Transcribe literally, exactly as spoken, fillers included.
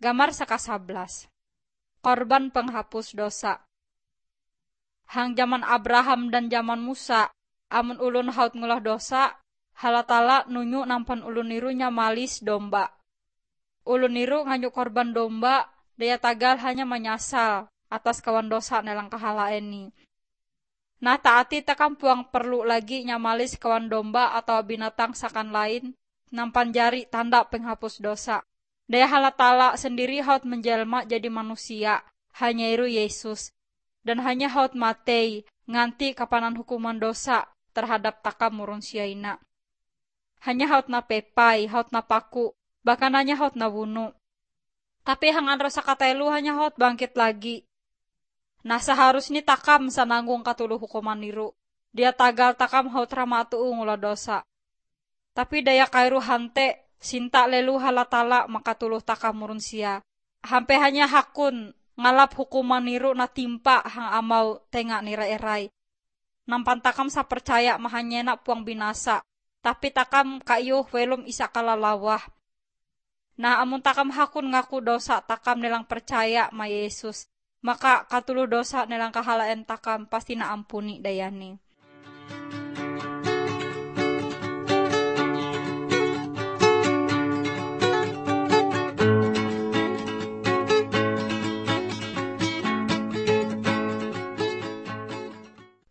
Gambar sakasablas. Korban penghapus dosa. Hang zaman Abraham dan zaman Musa, amun ulun haut ngulah dosa, halatala nunyu nampan ulun niru nyamalis domba. Ulun niru nganyu korban domba, daya tagal hanya menyasal atas kawan dosa nelang kahala ini. Nah taati takam puang perlu lagi nyamalis kawan domba atau binatang sakan lain, nampan jari tanda penghapus dosa. Daya halatala sendiri haut menjelma jadi manusia, hanya iru Yesus. Dan hanya haut matei, nganti kapanan hukuman dosa terhadap takam murun siaina. Hanya haut na pepai, haut na paku, bahkan hanya haut na wunu. Tapi hangan rasa katelu hanya haut bangkit lagi. Nah seharusnya takam sananggung katuluh hukuman niru. Dia tagal takam haut ramatu ngula dosa. Tapi daya kairu hante, sinta lelu halatala makatuluh takam murun sia. Hampe hanya hakun, ngalap hukuman niru na timpa hang amau tengak nira erai. Nampan takam sa percaya mahanyena puang binasa. Tapi takam kayuh welum isa kalalawah. Nah amun takam hakun ngaku dosa takam nilang percaya ma Yesus. Maka katuluh dosa nilang kahalaen takam pasti na ampuni dayani.